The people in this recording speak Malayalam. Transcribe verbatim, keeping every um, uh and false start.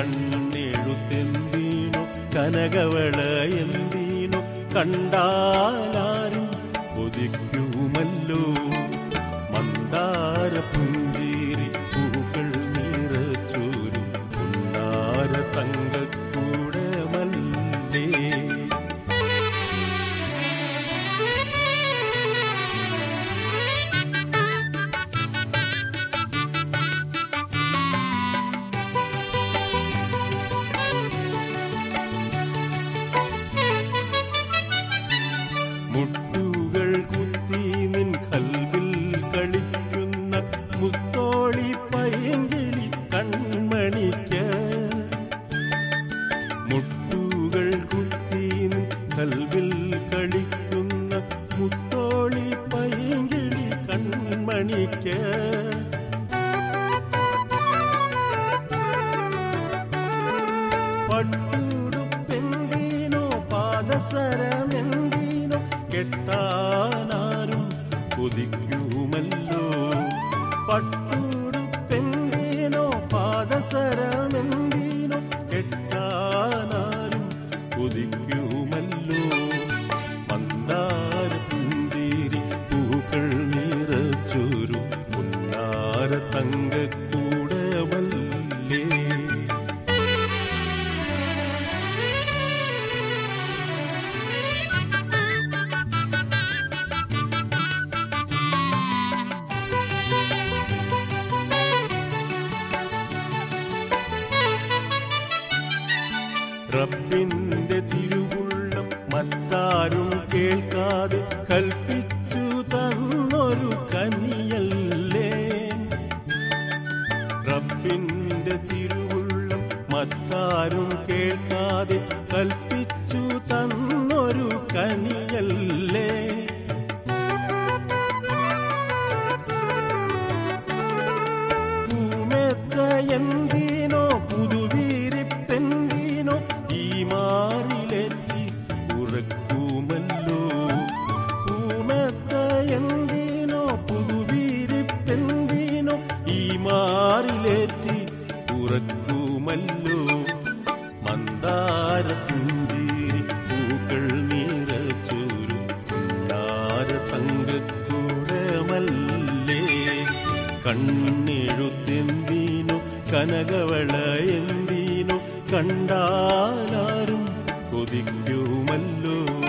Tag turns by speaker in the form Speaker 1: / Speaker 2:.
Speaker 1: കണ്ണെഴുത്തെന്തീനോ കനകവള എന്തീനോ കണ്ടാലാരും കൊതിക്കുമല്ലോ. മന്ദാര പുഞ്ചിരി പൂക്കൾ നിറച്ചൊരു പുന്നാര തങ്കക്കൂടമല്ലേ. മുട്ടുകൾ കുത്തി നിൻ കൽവിൽ കളിക്കുന്ന മുത്തോളി പൈങ്കിളി കൺമണിക്ക്. മുട്ടുകൾ കുത്തി നിൻ കൽവിൽ കളിക്കുന്ന മുത്തോളി പൈങ്കിളി കൺമണിക്ക്. പട്ടുടുപ്പെന്തീനോ പാദസരമെന്തീനോ കെട്ടാനാരും കൊതിക്കുമല്ലോ. പട്ടുടുപ്പെന്തീനോ പാദസരമെന്തീനോ കെട്ടാനാരും കൊതിക്കുമല്ലോ. മന്ദാര പുഞ്ചിരി പൂക്കൾ നിറച്ചൊരു പുന്നാര തങ്കക്കൂടമല്ലേ. റബ്ബിന്റെ തിരുവുള്ളം മറ്റാരും കേൾക്കാതെ കൽപ്പിച്ചു തന്നൊരു കനിയല്ലേ. റബ്ബിന്റെ തിരുവുള്ളം മറ്റാരും കേൾക്കാതെ കൽപ്പിച്ചു തന്നൊരു കനിയല്ലേ. പൂമെത്ത എന്തിനോ പുതുവീരിപ്പെന്തിനോ ഈ മാറിലെത്തി ഉറക്കുമല്ലോ. പൂമെത്ത എന്തിനോ പുതുവീരിപ്പെന്തിനോ ഈ മാറിലെത്തി ഉറക്കുമല്ലോ. മന്ദാര പുഞ്ചിരി പൂക്കൾ നിറച്ചൊരു പുന്നാര തങ്കക്കൂടമല്ലേ. കണ്ണെഴുത്തെന്തീനോ കനകവള എന്തീനോ കണ്ടാലാരും കൊതിക്കുമല്ലോ.